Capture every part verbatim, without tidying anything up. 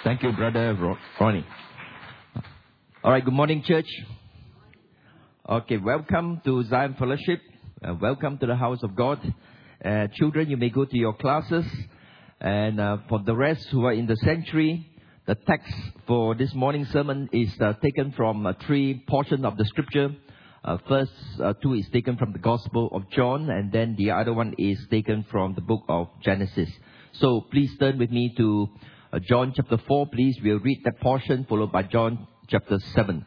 Thank you, Brother Ro- Ronnie. All right, good morning, church. Okay, welcome to Zion Fellowship. Uh, welcome to the house of God. Uh, children, you may go to your classes. And uh, for the rest who are in the sanctuary, the text for this morning's sermon is uh, taken from uh, three portions of the scripture. Uh, first uh, two is taken from the Gospel of John, and then the other one is taken from the book of Genesis. So please turn with me to uh, John chapter four, please. We'll read that portion, followed by John chapter seven.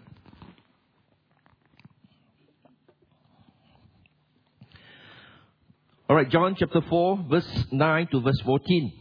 All right, John chapter four, verse nine to verse fourteen.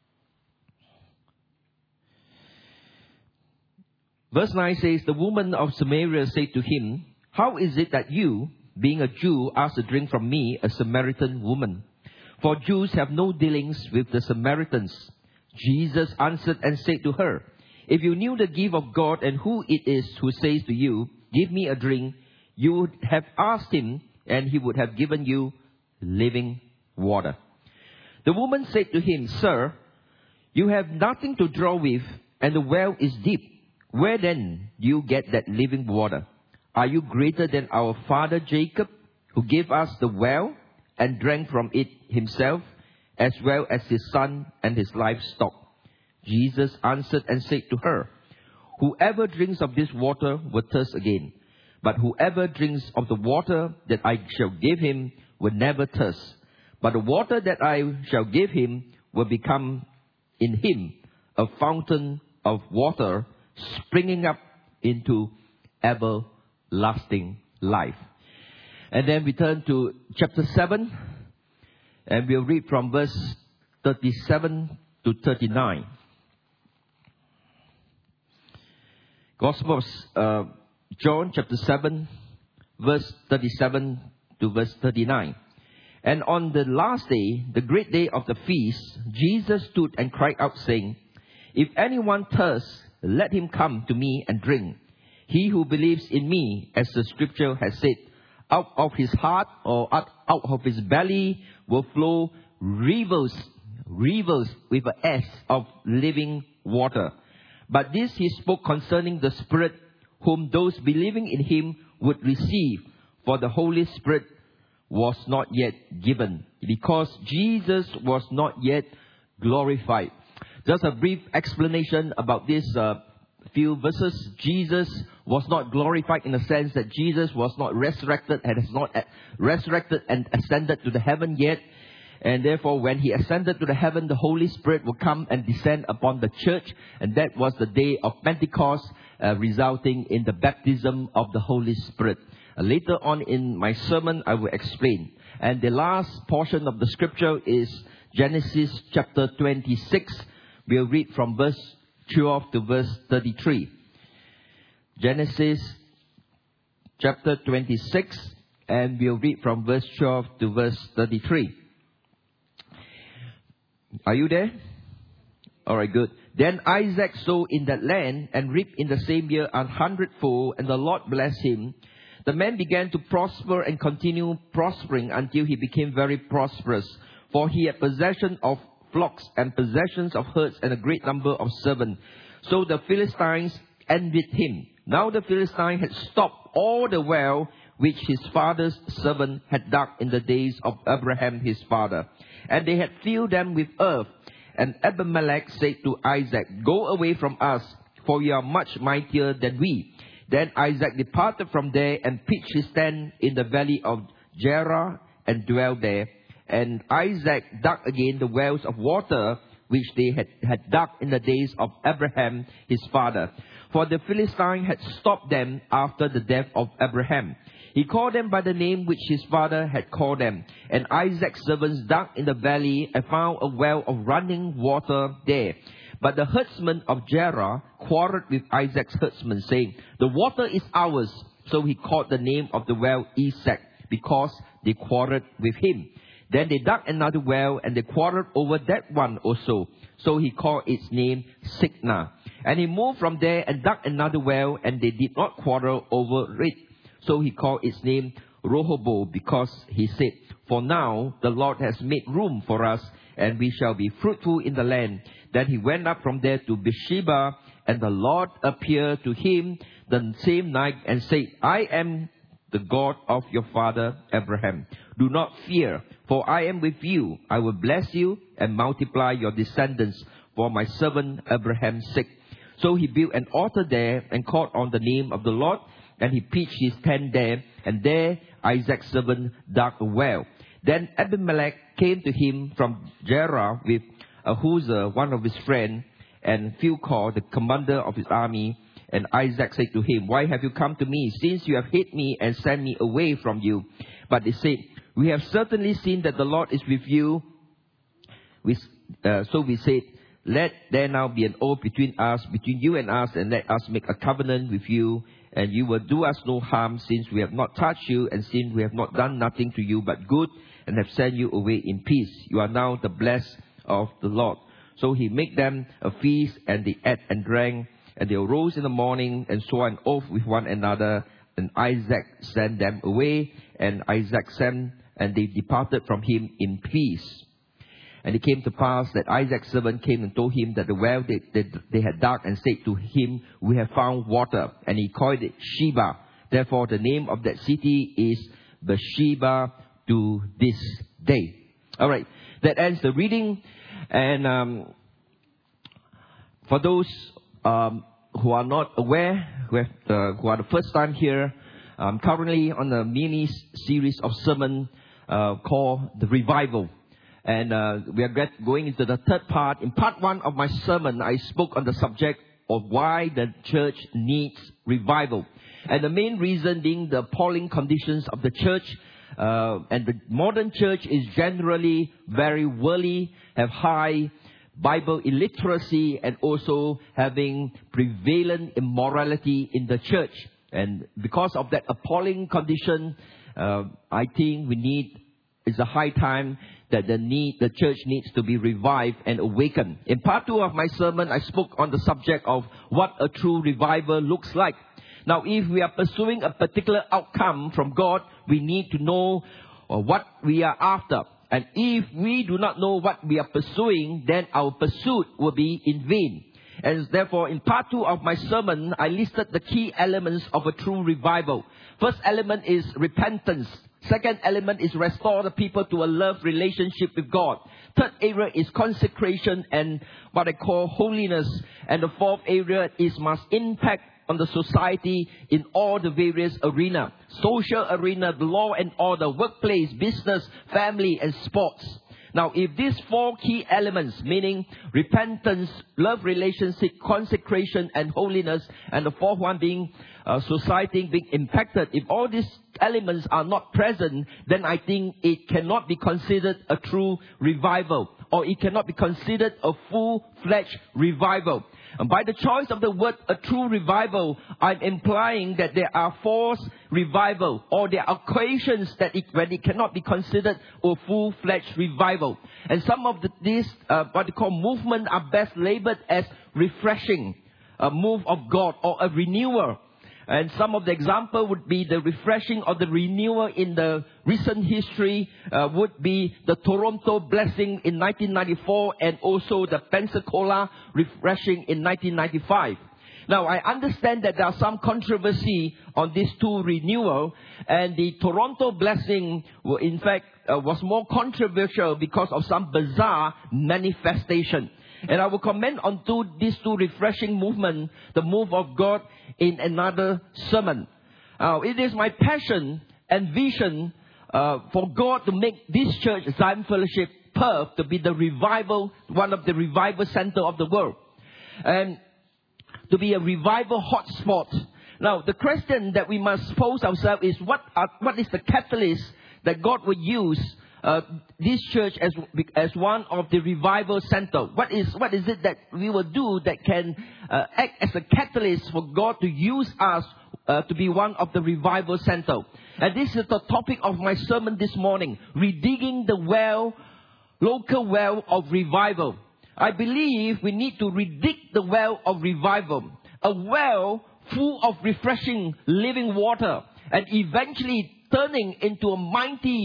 Verse nine says, "The woman of Samaria said to him, 'How is it that you, being a Jew, ask a drink from me, a Samaritan woman? For Jews have no dealings with the Samaritans.' Jesus answered and said to her, 'If you knew the gift of God and who it is who says to you, "Give me a drink," you would have asked him, and he would have given you living water.' The woman said to him, 'Sir, you have nothing to draw with, and the well is deep. Where then do you get that living water? Are you greater than our father Jacob, who gave us the well and drank from it himself, as well as his son and his livestock?' Jesus answered and said to her, 'Whoever drinks of this water will thirst again. But whoever drinks of the water that I shall give him will never thirst. But the water that I shall give him will become in him a fountain of water springing up into everlasting life.'" And then we turn to chapter seven, and we'll read from verse thirty-seven to thirty-nine. Gospel of uh, John chapter seven, verse thirty-seven to verse thirty-nine. "And on the last day, the great day of the feast, Jesus stood and cried out, saying, 'If anyone thirsts, let him come to me and drink. He who believes in me, as the scripture has said, out of his heart or out, out of his belly will flow rivers, rivers with an S of living water.' But this he spoke concerning the Spirit, whom those believing in him would receive, for the Holy Spirit was not yet given, because Jesus was not yet glorified." Just a brief explanation about this uh, few verses. Jesus was not glorified in the sense that Jesus was not resurrected and has not resurrected and ascended to the heaven yet. And therefore, when he ascended to the heaven, the Holy Spirit will come and descend upon the church. And that was the day of Pentecost, uh, resulting in the baptism of the Holy Spirit. Uh, later on in my sermon, I will explain. And the last portion of the scripture is Genesis chapter twenty-six. We'll read from verse twelve to verse thirty-three. Genesis chapter twenty-six, and we'll read from verse twelve to verse thirty-three. Are you there? All right, good. "Then Isaac sowed in that land and reaped in the same year an hundredfold, and the Lord blessed him. The man began to prosper and continued prospering until he became very prosperous, for he had possession of flocks and possessions of herds and a great number of servants. So the Philistines envied him. Now the Philistine had stopped all the well which his father's servant had dug in the days of Abraham his father, and they had filled them with earth. And Abimelech said to Isaac, 'Go away from us, for you are much mightier than we.' Then Isaac departed from there and pitched his tent in the valley of Gerar and dwelt there. And Isaac dug again the wells of water which they had, had dug in the days of Abraham his father, for the Philistine had stopped them after the death of Abraham. He called them by the name which his father had called them. And Isaac's servants dug in the valley and found a well of running water there. But the herdsmen of Gerar quarreled with Isaac's herdsmen, saying, 'The water is ours.' So he called the name of the well Esek, because they quarreled with him. Then they dug another well, and they quarreled over that one also. So he called its name Signa. And he moved from there and dug another well, and they did not quarrel over it. So he called its name Rehoboth, because he said, 'For now the Lord has made room for us, and we shall be fruitful in the land.' Then he went up from there to Beersheba, and the Lord appeared to him the same night and said, I am the God of your father Abraham. Do not fear, for I am with you. I will bless you and multiply your descendants for my servant Abraham's sake. So he built an altar there and called on the name of the Lord, and he pitched his tent there, and there Isaac's servant dug a well. Then Abimelech came to him from Gerar with Ahuzah, one of his friends, and Phicol, the commander of his army. And Isaac said to him, Why have you come to me, since you have hid me and sent me away from you? But they said, We have certainly seen that the Lord is with you. We, uh, so we said, Let there now be an oath between us, between you and us, and let us make a covenant with you, and you will do us no harm, since we have not touched you, and since we have not done nothing to you but good, and have sent you away in peace. You are now the blessed of the Lord. So he made them a feast, and they ate and drank, and they arose in the morning and swore an oath with one another. And Isaac sent them away, and Isaac sent, and they departed from him in peace. And it came to pass that Isaac's servant came and told him that the well they, they, they had dug, and said to him, We have found water. And he called it Sheba. Therefore the name of that city is Beersheba to this day. Alright, that ends the reading. And um, for those um, who are not aware, who, have, uh, who are the first time here, I'm currently on a mini series of sermon uh, called The Revival. And uh, we are get, going into the third part. In part one of my sermon, I spoke on the subject of why the church needs revival. And the main reason being the appalling conditions of the church. Uh, and the modern church is generally very worldly, have high Bible illiteracy, and also having prevalent immorality in the church. And because of that appalling condition, uh, I think we need, it's a high time that the need, the church needs to be revived and awakened. In part two of my sermon, I spoke on the subject of what a true revival looks like. Now, if we are pursuing a particular outcome from God, we need to know what we are after. And if we do not know what we are pursuing, then our pursuit will be in vain. And therefore, in part two of my sermon, I listed the key elements of a true revival. First element is repentance. Second element is restore the people to a love relationship with God. Third area is consecration and what I call holiness. And the fourth area is must impact on the society in all the various arena. Social arena, the law and order, workplace, business, family and sports. Now, if these four key elements, meaning repentance, love relationship, consecration and holiness, and the fourth one being uh, society being impacted, if all these elements are not present, then I think it cannot be considered a true revival, or it cannot be considered a full-fledged revival. And by the choice of the word a true revival, I'm implying that there are forced revival, or there are occasions that it, when it cannot be considered a full-fledged revival. And some of the, these, uh, what they call movement, are best labeled as refreshing, a move of God, or a renewal. And some of the example would be the refreshing or the renewal in the recent history uh, would be the Toronto blessing in nineteen ninety-four, and also the Pensacola refreshing in nineteen ninety-five. Now, I understand that there are some controversy on these two renewal, and the Toronto blessing, in fact, uh, was more controversial because of some bizarre manifestation. And I will comment on two, these two refreshing movements, the move of God, in another sermon. Uh, it is my passion and vision uh, for God to make this church, Zion Fellowship Perth, to be the revival, one of the revival center of the world. And to be a revival hotspot. Now, the question that we must pose ourselves is, what are, what is the catalyst that God would use Uh, this church as as one of the revival center? What is what is it that we will do that can uh, act as a catalyst for God to use us uh, to be one of the revival center? And this is the topic of my sermon this morning: redigging the well, local well of revival. I believe we need to redig the well of revival, a well full of refreshing living water, and eventually turning into a mighty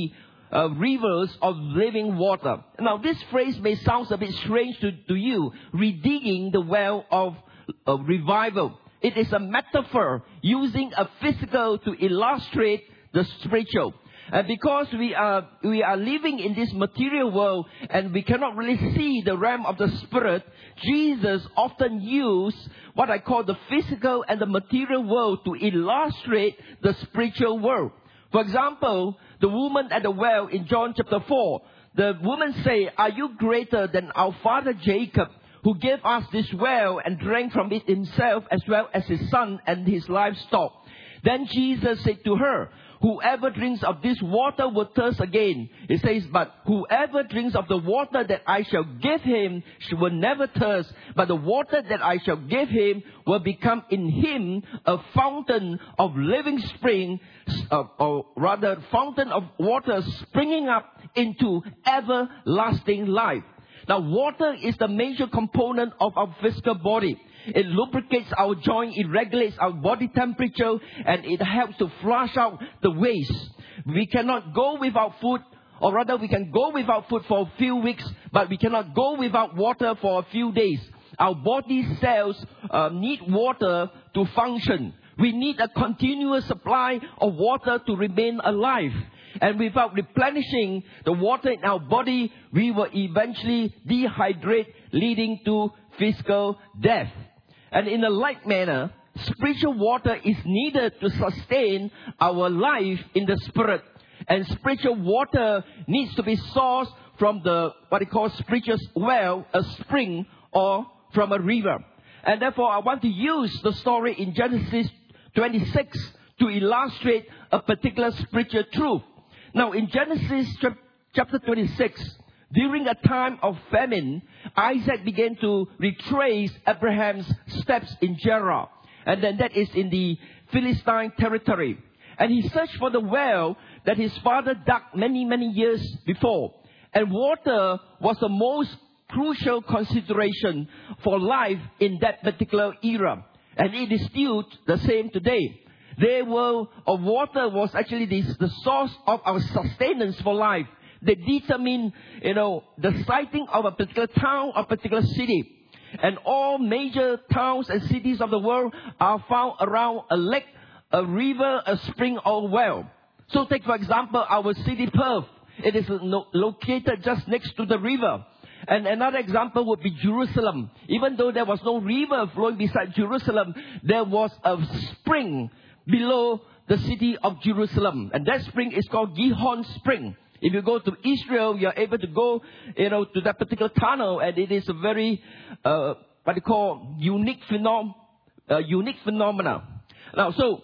uh, rivers of living water. Now, this phrase may sound a bit strange to, to you, redigging the well of uh, revival. It is a metaphor using a physical to illustrate the spiritual. And because we are we are living in this material world and we cannot really see the realm of the spirit, Jesus often used what I call the physical and the material world to illustrate the spiritual world. For example, the woman at the well in John chapter four, the woman say, "Are you greater than our father Jacob, who gave us this well and drank from it himself as well as his son and his livestock?" Then Jesus said to her, "Whoever drinks of this water will thirst again." It says, "But whoever drinks of the water that I shall give him will never thirst. But the water that I shall give him will become in him a fountain of living spring, uh, or rather, fountain of water springing up into everlasting life." Now, water is the major component of our physical body. It lubricates our joint, it regulates our body temperature, and it helps to flush out the waste. We cannot go without food, or rather we can go without food for a few weeks, but we cannot go without water for a few days. Our body cells uh, need water to function. We need a continuous supply of water to remain alive. And without replenishing the water in our body, we will eventually dehydrate, leading to physical death. And in a like manner, spiritual water is needed to sustain our life in the spirit. And spiritual water needs to be sourced from the, what they call spiritual well, a spring, or from a river. And therefore, I want to use the story in Genesis twenty-six to illustrate a particular spiritual truth. Now, in Genesis chapter twenty-six, during a time of famine, Isaac began to retrace Abraham's steps in Gerar. And then that is in the Philistine territory. And he searched for the well that his father dug many, many years before. And water was the most crucial consideration for life in that particular era. And it is still the same today. Their well of water was actually the, the source of our sustenance for life. They determine, you know, the siting of a particular town or particular city. And all major towns and cities of the world are found around a lake, a river, a spring, or well. So take, for example, our city Perth. It is no, located just next to the river. And another example would be Jerusalem. Even though there was no river flowing beside Jerusalem, there was a spring below the city of Jerusalem. And that spring is called Gihon Spring. If you go to Israel, you're able to go, you know, to that particular tunnel, and it is a very, uh, what they call, unique phenom, uh, unique phenomena. Now, so,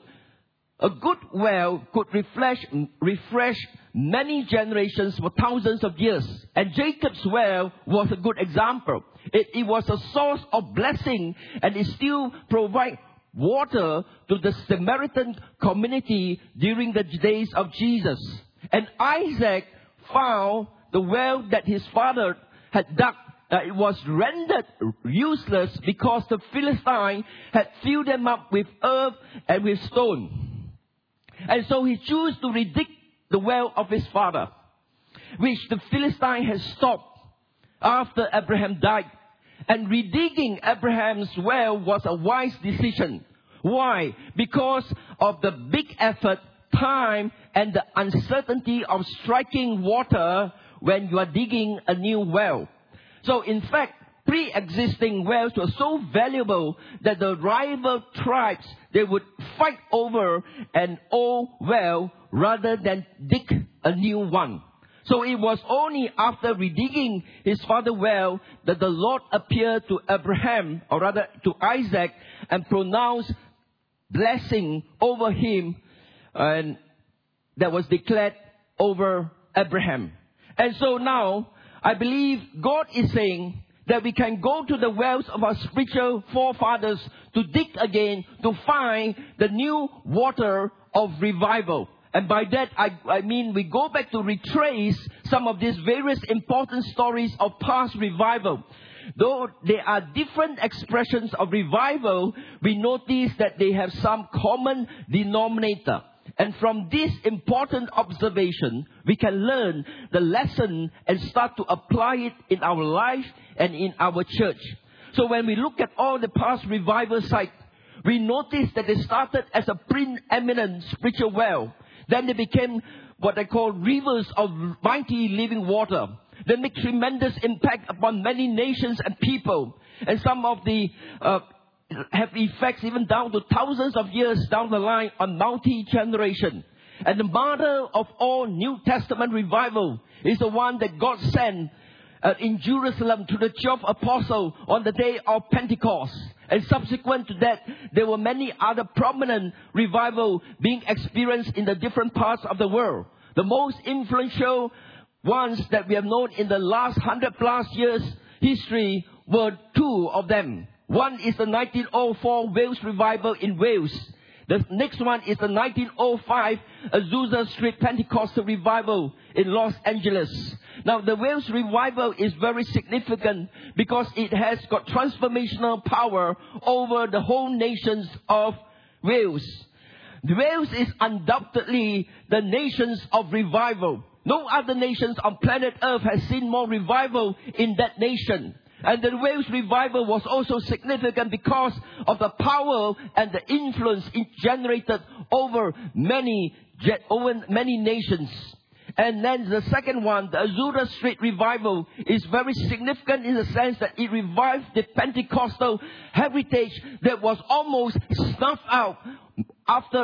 a good well could refresh, refresh many generations for thousands of years. And Jacob's well was a good example. It, it was a source of blessing, and it still provides water to the Samaritan community during the days of Jesus. And Isaac found the well that his father had dug. Uh, it was rendered useless because the Philistine had filled them up with earth and with stone. And so he chose to redig the well of his father, which the Philistine had stopped after Abraham died. And redigging Abraham's well was a wise decision. Why? Because of the big effort, time, and the uncertainty of striking water when you are digging a new well. So in fact, pre-existing wells were so valuable that the rival tribes, they would fight over an old well rather than dig a new one. So it was only after redigging his father's well that the Lord appeared to Abraham, or rather to Isaac, and pronounced blessing over him, and that was declared over Abraham. And so now, I believe God is saying that we can go to the wells of our spiritual forefathers to dig again, to find the new water of revival. And by that, I, I mean we go back to retrace some of these various important stories of past revival. Though there are different expressions of revival, we notice that they have some common denominator. And from this important observation, we can learn the lesson and start to apply it in our life and in our church. So when we look at all the past revival sites, we notice that they started as a preeminent spiritual well. Then they became what they call rivers of mighty living water. They make tremendous impact upon many nations and people. And some of the uh, have effects even down to thousands of years down the line on multi-generation. And the mother of all New Testament revival is the one that God sent uh, in Jerusalem to the twelve apostles on the day of Pentecost. And subsequent to that, there were many other prominent revival being experienced in the different parts of the world. The most influential ones that we have known in the last hundred plus years history were two of them. One is the nineteen oh four Wales revival in Wales. The next one is the nineteen oh five Azusa Street Pentecostal revival in Los Angeles. Now, the Wales revival is very significant because it has got transformational power over the whole nations of Wales. Wales is undoubtedly the nations of revival. No other nations on planet Earth has seen more revival in that nation. And the Wales revival was also significant because of the power and the influence it generated over many, over many nations. And then the second one, the Azusa Street revival, is very significant in the sense that it revived the Pentecostal heritage that was almost snuffed out after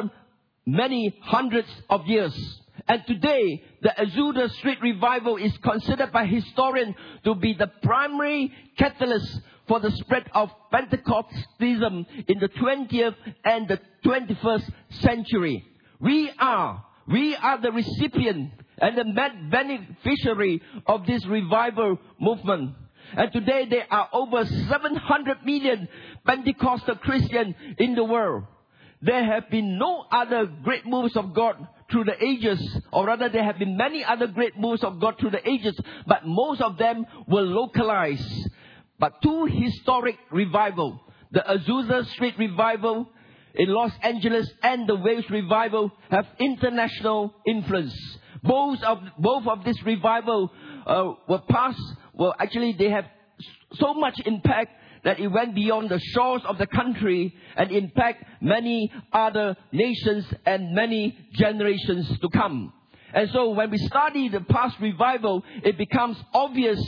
many hundreds of years. And today, the Azusa Street revival is considered by historians to be the primary catalyst for the spread of Pentecostalism in the twentieth and the twenty-first century. We are, we are the recipient and the beneficiary of this revival movement. And today, there are over seven hundred million Pentecostal Christians in the world. There have been no other great moves of God through the ages, or rather there have been many other great moves of God through the ages, but most of them were localized. But two historic revival, the Azusa Street revival in Los Angeles and the Wales revival, have international influence. Both of both of this revival uh, were passed. Well, actually, they have so much impact that it went beyond the shores of the country and impact many other nations and many generations to come. And so when we study the past revival, it becomes obvious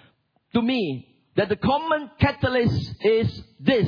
to me that the common catalyst is this,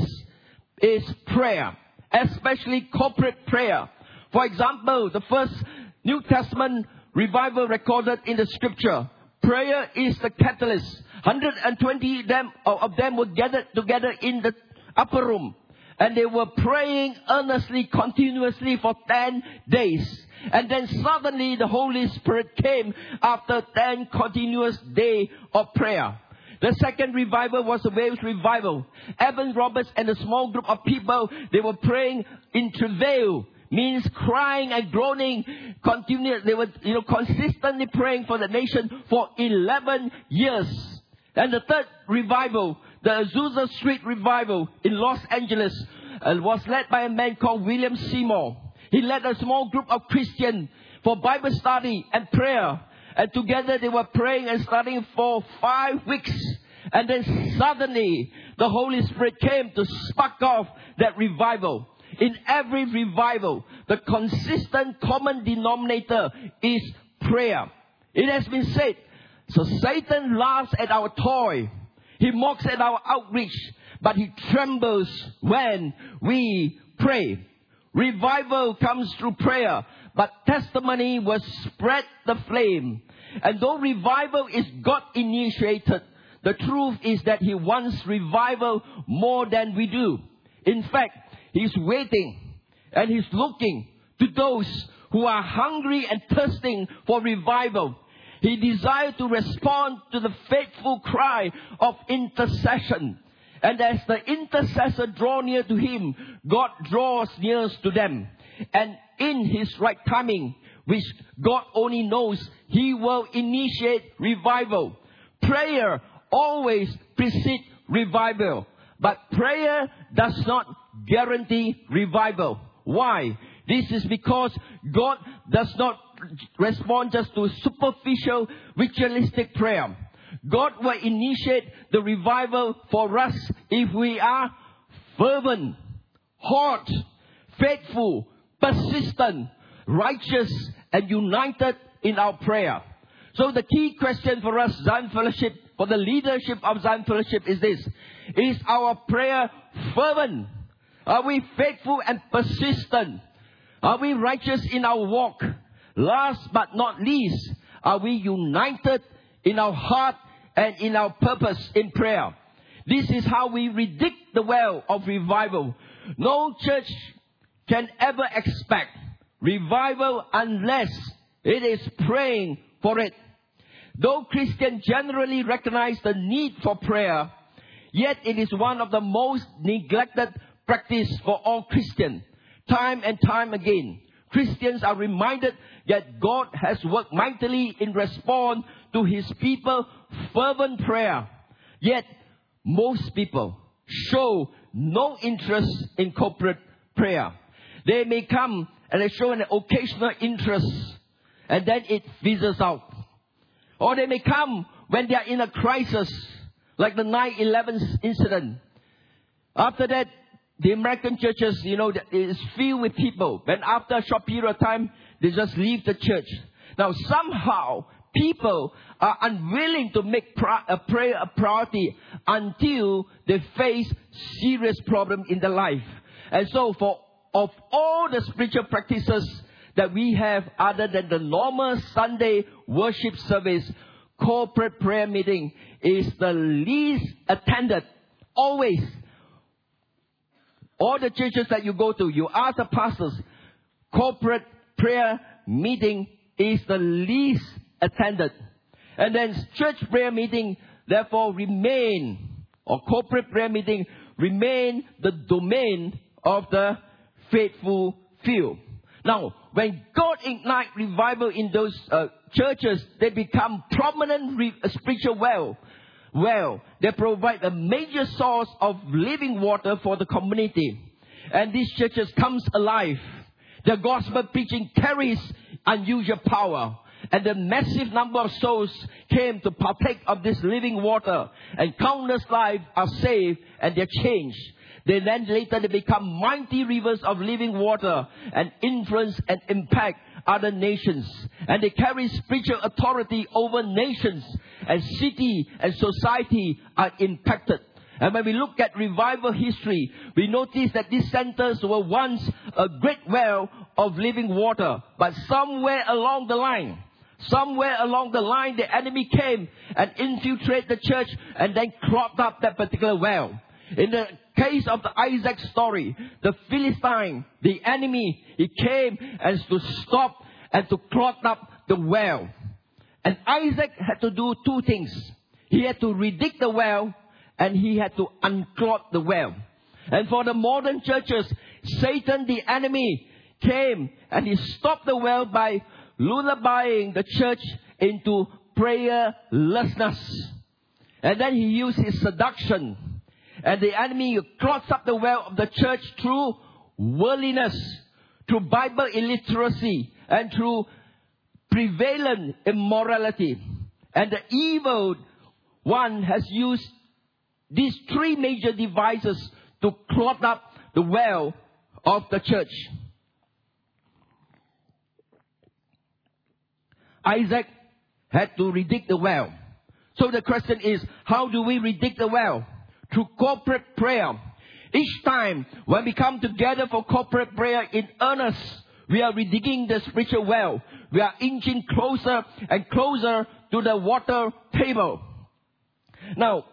is prayer, especially corporate prayer. For example, the first New Testament revival recorded in the scripture, prayer is the catalyst. one hundred twenty of them, of them were gathered together in the upper room. And they were praying earnestly, continuously for ten days. And then suddenly the Holy Spirit came after ten continuous days of prayer. The second revival was the Wales revival. Evan Roberts and a small group of people, they were praying in travail. Means crying and groaning, continuous. They were, you know, consistently praying for the nation for eleven years. And the third revival, the Azusa Street revival in Los Angeles, uh, was led by a man called William Seymour. He led a small group of Christians for Bible study and prayer. And together they were praying and studying for five weeks. And then suddenly the Holy Spirit came to spark off that revival. In every revival, the consistent common denominator is prayer. It has been said, so Satan laughs at our toy. He mocks at our outreach, but he trembles when we pray. Revival comes through prayer, but testimony will spread the flame. And though revival is God initiated, the truth is that He wants revival more than we do. In fact, He's waiting and He's looking to those who are hungry and thirsting for revival. He desires to respond to the faithful cry of intercession. And as the intercessor draw near to Him, God draws near to them. And in His right timing, which God only knows, He will initiate revival. Prayer always precedes revival. But prayer does not guarantee revival. Why? This is because God does not respond just to superficial ritualistic prayer. God will initiate the revival for us if we are fervent, hot, faithful, persistent, righteous, and united in our prayer. So the key question for us, Zion Fellowship, for the leadership of Zion Fellowship is this. Is our prayer fervent? Are we faithful and persistent? Are we righteous in our walk? Last but not least, are we united in our heart and in our purpose in prayer? This is how we redig the well of revival. No church can ever expect revival unless it is praying for it. Though Christians generally recognize the need for prayer, yet it is one of the most neglected practices for all Christians. Time and time again, Christians are reminded that God has worked mightily in response to His people's fervent prayer. Yet, most people show no interest in corporate prayer. They may come and they show an occasional interest, and then it fizzles out. Or they may come when they are in a crisis, like the nine eleven incident. After that, the American churches, you know, is filled with people. Then after a short period of time, they just leave the church. Now, somehow, people are unwilling to make a prayer a priority until they face serious problems in their life. And so, for of all the spiritual practices that we have other than the normal Sunday worship service, corporate prayer meeting is the least attended. Always. All the churches that you go to, you ask the pastors, corporate prayer meeting is the least attended. And then church prayer meeting therefore remain, or corporate prayer meeting remain the domain of the faithful few. Now, when God ignites revival in those uh, churches, they become prominent re- spiritual well. Well, they provide a major source of living water for the community. And these churches comes alive. The gospel preaching carries unusual power. And the massive number of souls came to partake of this living water. And countless lives are saved and they're changed. They then later they become mighty rivers of living water and influence and impact other nations. And they carry spiritual authority over nations, and city and society are impacted. And when we look at revival history, we notice that these centers were once a great well of living water. But somewhere along the line, somewhere along the line, the enemy came and infiltrated the church and then clogged up that particular well. In the case of the Isaac story, the Philistine, the enemy, he came and to stop and to clog up the well. And Isaac had to do two things. He had to redig the well and he had to unclog the well. And for the modern churches, Satan, the enemy, came and he stopped the well by lullabying the church into prayerlessness. And then he used his seduction. And the enemy clogs up the well of the church through worldliness, through Bible illiteracy, and through prevalent immorality. And the evil one has used these three major devices to clog up the well of the church. Isaac had to redig the well. So the question is, how do we redig the well? Through corporate prayer. Each time when we come together for corporate prayer in earnest, we are redigging the spiritual well. We are inching closer and closer to the water table. Now,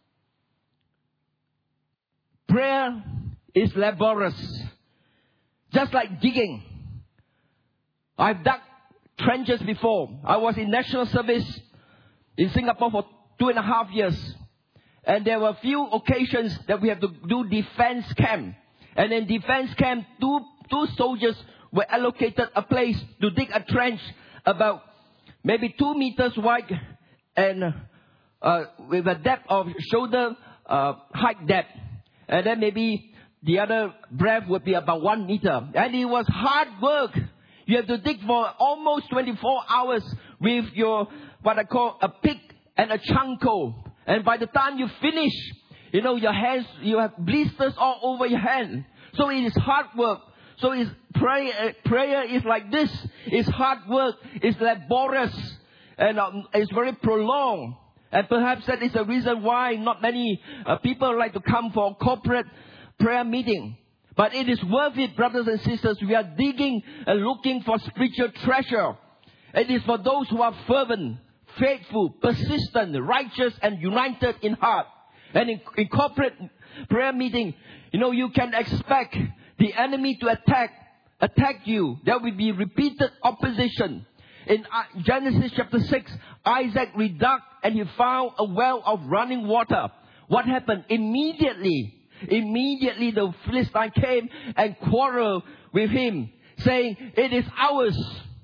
prayer is laborious. Just like digging. I've dug trenches before. I was in national service in Singapore for two and a half years. And there were a few occasions that we have to do defense camp. And in defense camp, two, two soldiers were allocated a place to dig a trench about maybe two meters wide and uh, with a depth of shoulder uh, height depth. And then maybe the other breadth would be about one meter. And it was hard work. You have to dig for almost twenty-four hours with your, what I call a pick and a chanko. And by the time you finish, you know, your hands, you have blisters all over your hand. So it is hard work. So it's prayer, prayer is like this. It's hard work. It's laborious. And um, it's very prolonged. And perhaps that is the reason why not many uh, people like to come for corporate prayer meeting. But it is worth it, brothers and sisters. We are digging and looking for spiritual treasure. It is for those who are fervent, faithful, persistent, righteous, and united in heart. And in, in corporate prayer meeting, you know, you can expect the enemy to attack, attack you. There will be repeated opposition. In Genesis chapter six, Isaac redug and he found a well of running water. What happened? Immediately, immediately the Philistine came and quarreled with him, saying, it is ours.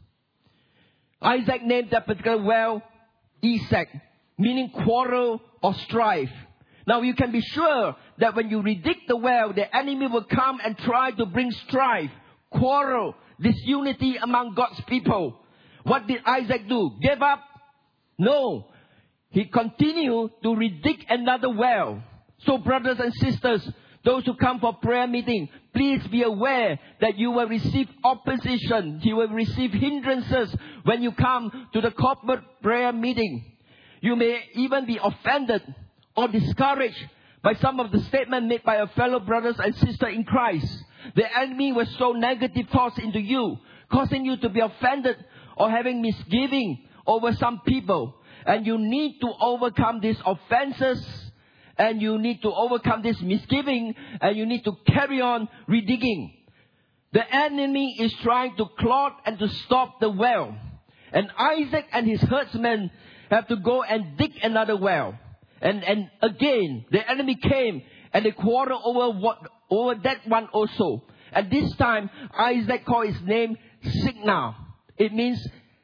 Isaac named that particular well Esek, meaning quarrel or strife. Now you can be sure that when you redig the well, the enemy will come and try to bring strife, quarrel, disunity among God's people. What did Isaac do? Give up? No. He continued to redig another well. So brothers and sisters, those who come for prayer meeting, please be aware that you will receive opposition. You will receive hindrances when you come to the corporate prayer meeting. You may even be offended or discouraged by some of the statements made by your fellow brothers and sisters in Christ. The enemy will sow negative thoughts into you, causing you to be offended or having misgiving over some people. And you need to overcome these offenses, and you need to overcome this misgiving, and you need to carry on redigging. The enemy is trying to clog and to stop the well. And Isaac and his herdsmen have to go and dig another well. And, and again, the enemy came and they quarreled over what, over that one also. And this time, Isaac called his name Signal. It means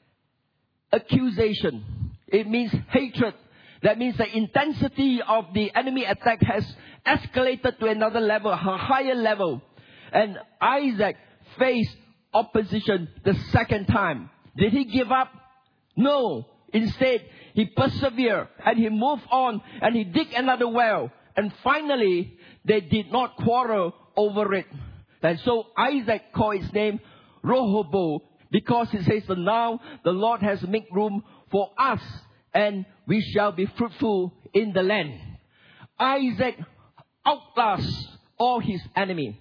accusation. It means hatred. That means the intensity of the enemy attack has escalated to another level, a higher level. And Isaac faced opposition the second time. Did he give up? No. Instead, he persevered and he moved on and he dug another well. And finally, they did not quarrel over it. And so Isaac called his name Rehoboth, because he says, now the Lord has made room for us and we shall be fruitful in the land. Isaac outlasts all his enemy.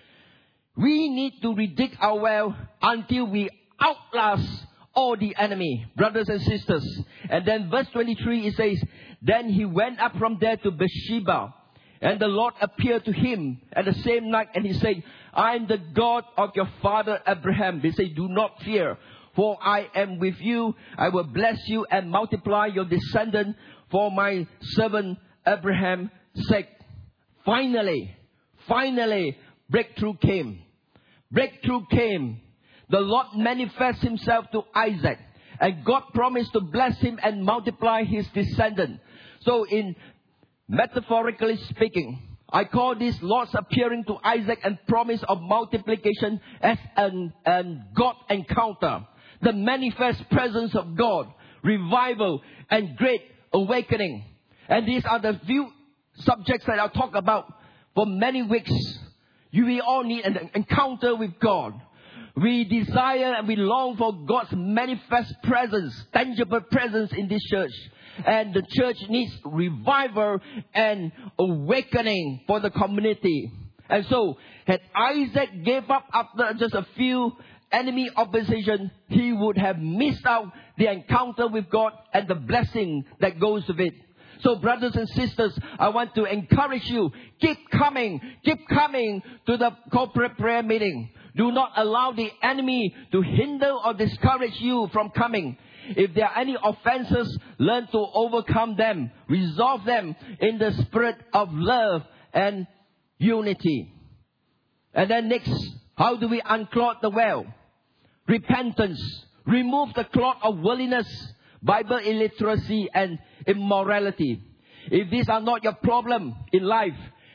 We need to redig our well until we outlast all the enemy, brothers and sisters. And then verse twenty-three, it says, then he went up from there to Beersheba, and the Lord appeared to him at the same night, and he said, I am the God of your father Abraham. They say, do not fear, for I am with you. I will bless you and multiply your descendant for my servant Abraham's sake. Finally, finally, breakthrough came. Breakthrough came. The Lord manifests himself to Isaac, and God promised to bless him and multiply his descendant. So in metaphorically speaking, I call this Lord's appearing to Isaac and promise of multiplication as an, an God encounter. The manifest presence of God, revival, and great awakening. And these are the few subjects that I'll talk about for many weeks. You will all need an encounter with God. We desire and we long for God's manifest presence, tangible presence in this church. And the church needs revival and awakening for the community. And so, had Isaac gave up after just a few enemy opposition, he would have missed out the encounter with God and the blessing that goes with it. So brothers and sisters, I want to encourage you, keep coming, keep coming to the corporate prayer meeting. Do not allow the enemy to hinder or discourage you from coming. If there are any offenses, learn to overcome them. Resolve them in the spirit of love and unity. And then next, how do we unclog the well? Repentance. Remove the clog of worldliness, Bible illiteracy, and immorality. If these are not your problem in life,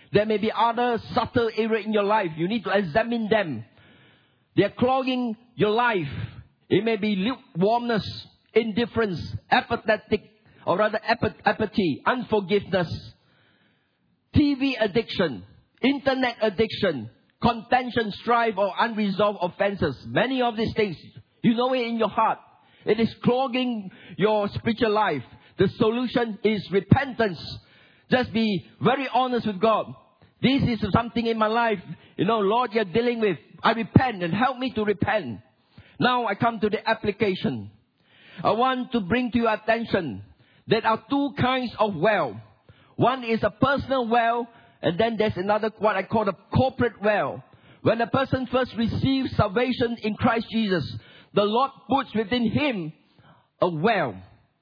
There may be other subtle areas in your life. You need to examine them. They are clogging your life. It may be lukewarmness, indifference, apathetic, or rather apathy, unforgiveness, T V addiction, internet addiction, contention, strife, or unresolved offenses. Many of these things, you know it in your heart. It is clogging your spiritual life. The solution is repentance. Just be very honest with God. This is something in my life, you know, Lord, you're dealing with. I repent and help me to repent. Now I come to the application. I want to bring to your attention there are two kinds of well. One is a personal well, and then there's another, what I call a corporate well. When a person first receives salvation in Christ Jesus, the Lord puts within him a well.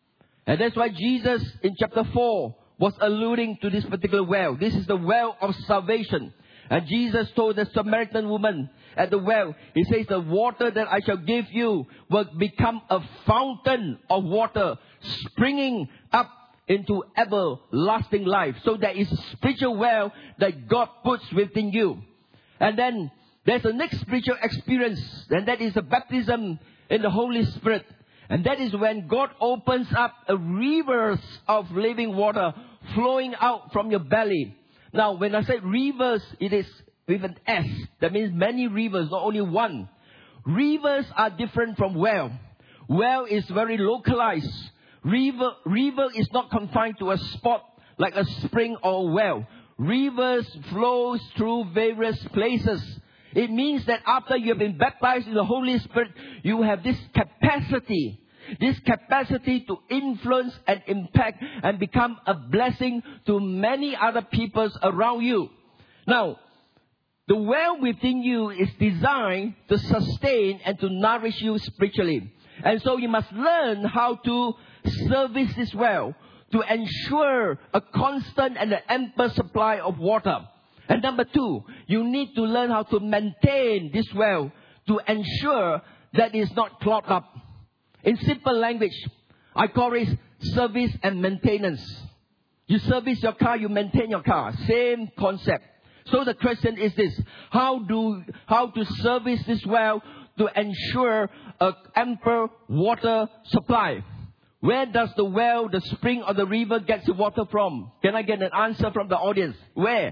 And that's why Jesus in chapter four was alluding to this particular well. This is the well of salvation. And Jesus told the Samaritan woman at the well, He says, the water that I shall give you will become a fountain of water springing up into everlasting life. So there is a spiritual well that God puts within you. And then there's a next spiritual experience, and that is a baptism in the Holy Spirit. And that is when God opens up a rivers of living water flowing out from your belly. Now, when I say rivers, it is with an S. That means many rivers, not only one. Rivers are different from well. Well is very localized. River, river is not confined to a spot like a spring or well. Rivers flows through various places. It means that after you have been baptized in the Holy Spirit, you have this capacity, this capacity to influence and impact and become a blessing to many other peoples around you. Now, the well within you is designed to sustain and to nourish you spiritually. And so you must learn how to service this well to ensure a constant and an ample supply of water. And number two, you need to learn how to maintain this well to ensure that it's not clogged up. In simple language, I call it service and maintenance. You service your car, you maintain your car. Same concept. So the question is this: how do how to service this well to ensure an ample water supply? Where does the well, the spring, or the river get the water from? Can I get an answer from the audience? Where?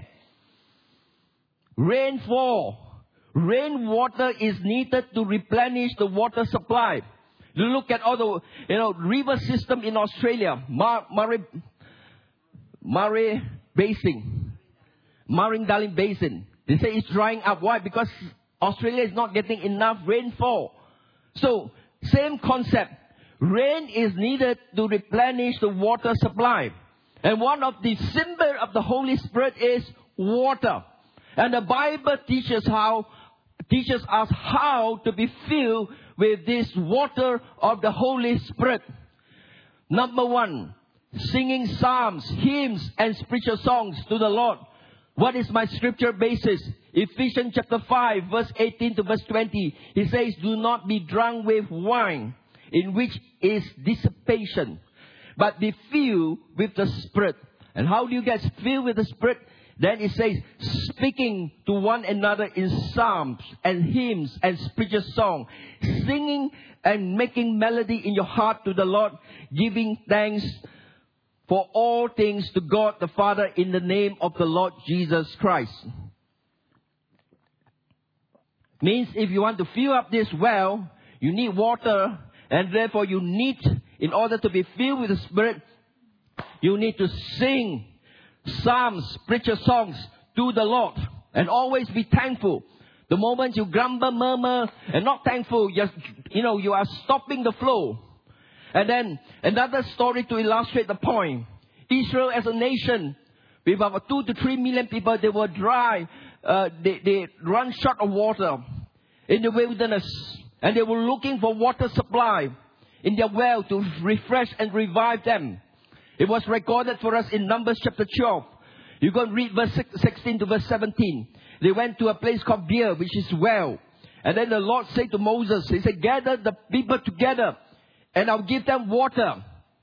Rainfall. Rainwater is needed to replenish the water supply. You look at all the, you know, river system in Australia, Mar- Murray, Murray Basin, Murray-Darling Basin. They say it's drying up. Why? Because Australia is not getting enough rainfall. So, same concept. Rain is needed to replenish the water supply. And one of the symbols of the Holy Spirit is water. And the Bible teaches how teaches us how to be filled with this water of the Holy Spirit. Number one, singing psalms, hymns, and spiritual songs to the Lord. What is my scripture basis? Ephesians chapter five, verse eighteen to verse twenty. He says, do not be drunk with wine, in which is dissipation, but be filled with the Spirit. And how do you get filled with the Spirit? Then it says, speaking to one another in psalms and hymns and spiritual song, singing and making melody in your heart to the Lord, giving thanks for all things to God the Father in the name of the Lord Jesus Christ. Means if you want to fill up this well, you need water, and therefore you need, in order to be filled with the Spirit, you need to sing psalms, spiritual songs to the Lord, and always be thankful. The moment you grumble, murmur, and not thankful, just, you know, you are stopping the flow. And then another story to illustrate the point. Israel as a nation, with about two to three million people, they were dry. Uh, they, they run short of water in the wilderness. And they were looking for water supply in their well to refresh and revive them. It was recorded for us in Numbers chapter twelve. You go and read verse sixteen to verse seventeen. They went to a place called Beer, which is well. And then the Lord said to Moses, He said, gather the people together, and I'll give them water.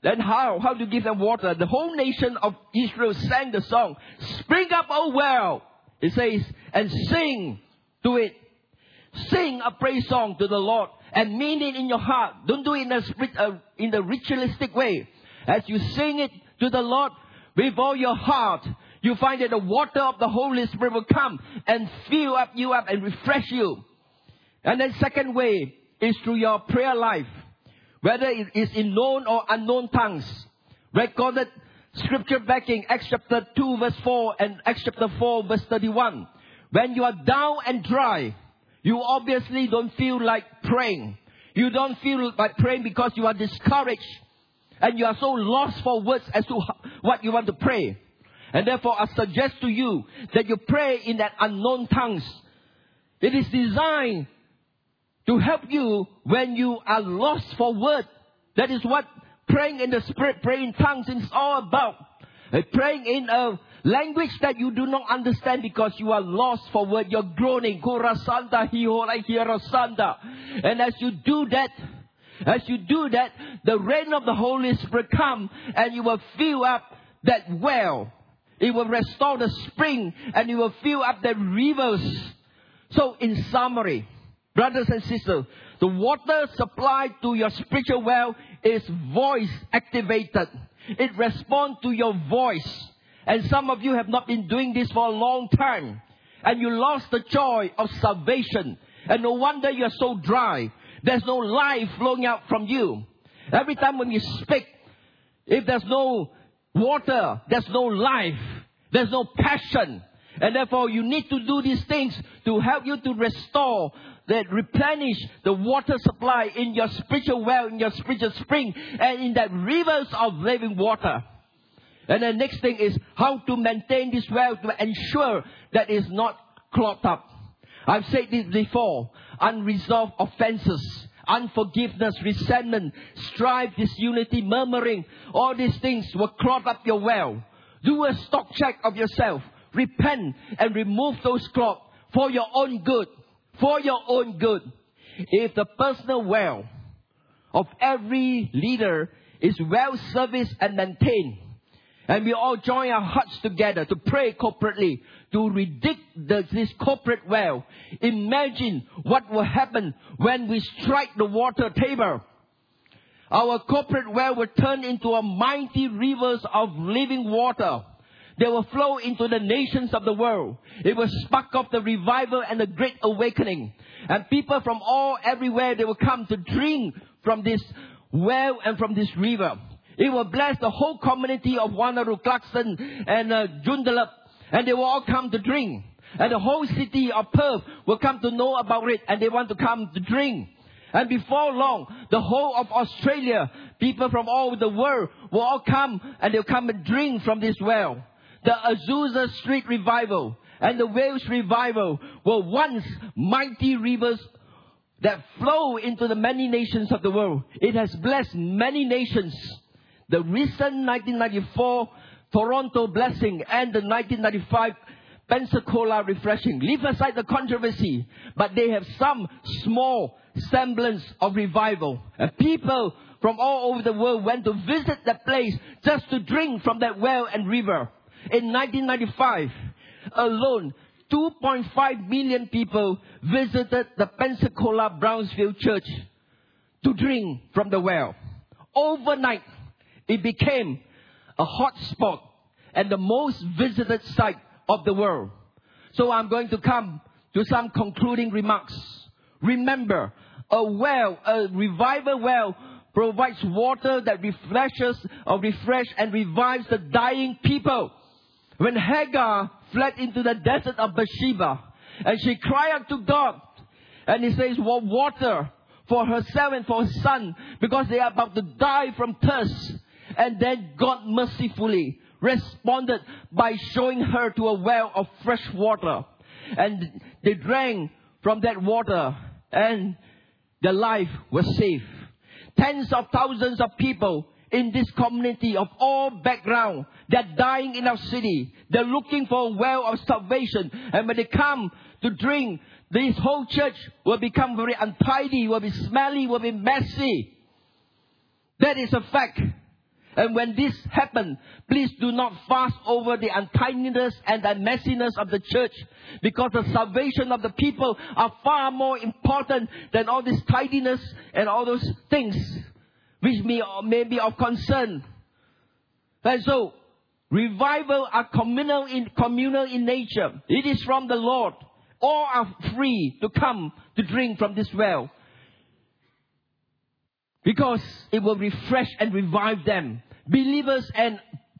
Then how? How to give them water? The whole nation of Israel sang the song, "Spring up, O well." It says, and sing to it. Sing a praise song to the Lord and mean it in your heart. Don't do it in a, uh, in the ritualistic way. As you sing it to the Lord with all your heart, you find that the water of the Holy Spirit will come and fill up you up and refresh you. And then second way is through your prayer life. Whether it is in known or unknown tongues. Recorded scripture backing, Acts chapter two verse four and Acts chapter four verse thirty-one. When you are down and dry, you obviously don't feel like praying. You don't feel like praying because you are discouraged. And you are so lost for words as to what you want to pray. And therefore I suggest to you that you pray in that unknown tongues. It is designed to help you when you are lost for word. That is what praying in the Spirit, praying in tongues is all about. Uh, praying in a language that you do not understand because you are lost for word. You're groaning. And as you do that, as you do that, the rain of the Holy Spirit come and you will fill up that well. It will restore the spring and you will fill up the rivers. So in summary, brothers and sisters, the water supplied to your spiritual well is voice activated. It responds to your voice. And some of you have not been doing this for a long time. And you lost the joy of salvation. And no wonder you're so dry. There's no life flowing out from you. Every time when you speak, if there's no water, there's no life. There's no passion. And therefore you need to do these things to help you to restore, that replenish the water supply in your spiritual well, in your spiritual spring, and in that rivers of living water. And the next thing is how to maintain this well to ensure that it's not clogged up. I've said this before. Unresolved offenses, unforgiveness, resentment, strife, disunity, murmuring, all these things will clog up your well. Do a stock check of yourself. Repent and remove those clogs for your own good. For your own good. If the personal well of every leader is well serviced and maintained, and we all join our hearts together to pray corporately, to redig the, this corporate well, imagine what will happen when we strike the water table. Our corporate well will turn into a mighty rivers of living water. They will flow into the nations of the world. It will spark off the revival and the great awakening. And people from all, everywhere, they will come to drink from this well and from this river. It will bless the whole community of Wanneroo, Clarkson and uh, Joondalup. And they will all come to drink. And the whole city of Perth will come to know about it. And they want to come to drink. And before long, the whole of Australia, people from all over the world will all come and they'll come and drink from this well. The Azusa Street Revival and the Wales Revival were once mighty rivers that flow into the many nations of the world. It has blessed many nations. The recent nineteen ninety-four Toronto blessing and the nineteen ninety-five Pensacola refreshing. Leave aside the controversy, but they have some small semblance of revival. And people from all over the world went to visit that place just to drink from that well and river. In nineteen ninety-five alone, two point five million people visited the Pensacola Brownsville Church to drink from the well. Overnight, it became a hot spot and the most visited site of the world. So I'm going to come to some concluding remarks. Remember, a well, a revival well, provides water that refreshes or refresh and revives the dying people. When Hagar fled into the desert of Beersheba and she cried out to God, and he says, well, water for herself and for her son, because they are about to die from thirst. And then God mercifully responded by showing her to a well of fresh water. And they drank from that water and their life was saved. Tens of thousands of people in this community of all backgrounds, they're dying in our city. They're looking for a well of salvation. And when they come to drink, this whole church will become very untidy, will be smelly, will be messy. That is a fact. And when this happens, please do not fuss over the untidiness and the messiness of the church, because the salvation of the people are far more important than all this tidiness and all those things which may, may be of concern. And so, revival are communal in, communal in nature. It is from the Lord. All are free to come to drink from this well, because it will refresh and revive them. Believers and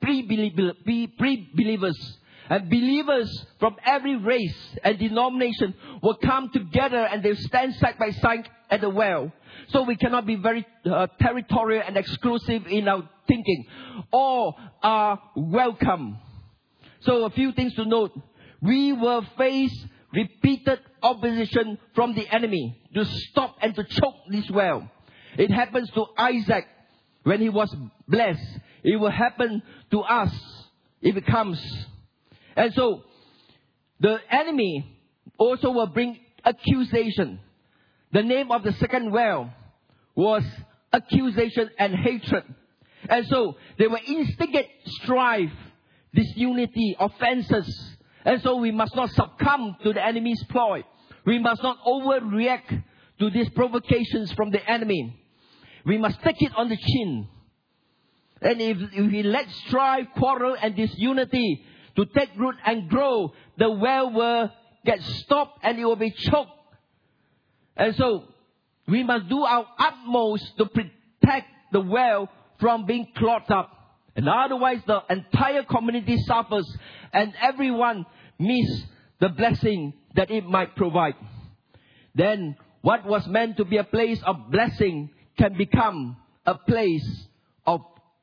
pre-believers and believers from every race and denomination will come together, and they stand side by side at the well. So we cannot be very uh, territorial and exclusive in our thinking. All are welcome. So a few things to note. We will face repeated opposition from the enemy to stop and to choke this well. It happens to Isaac when he was blessed. It will happen to us if it comes. And so, the enemy also will bring accusation. The name of the second well was accusation and hatred. And so, they will instigate strife, disunity, offenses. And so, we must not succumb to the enemy's ploy. We must not overreact to these provocations from the enemy. We must take it on the chin. And if, if we let strife, quarrel, and disunity to take root and grow, the well will get stopped and it will be choked. And so, we must do our utmost to protect the well from being clogged up. And otherwise, the entire community suffers and everyone miss the blessing that it might provide. Then, what was meant to be a place of blessing can become a place of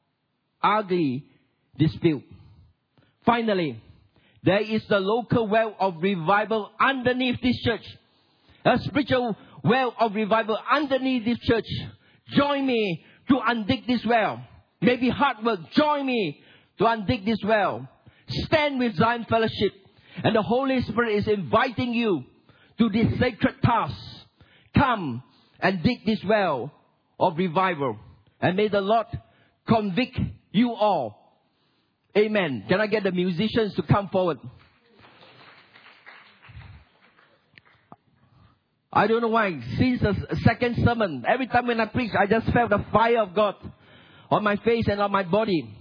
ugly dispute. Finally, there is the local well of revival underneath this church. A spiritual well of revival underneath this church. Join me to undig this well. Maybe hard work. Join me to undig this well. Stand with Zion Fellowship. And the Holy Spirit is inviting you to this sacred task. Come and dig this well of revival. And may the Lord convict you all. Amen. Can I get the musicians to come forward? I don't know why. Since the second sermon, every time when I preach, I just felt the fire of God on my face and on my body.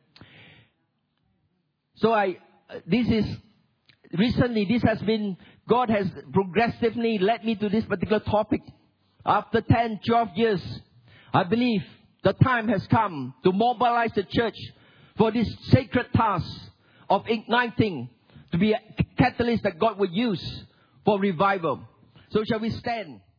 So I, this is, recently this has been, God has progressively led me to this particular topic. After ten, twelve years, I believe the time has come to mobilize the church for this sacred task of igniting, to be a catalyst that God would use for revival. So shall we stand?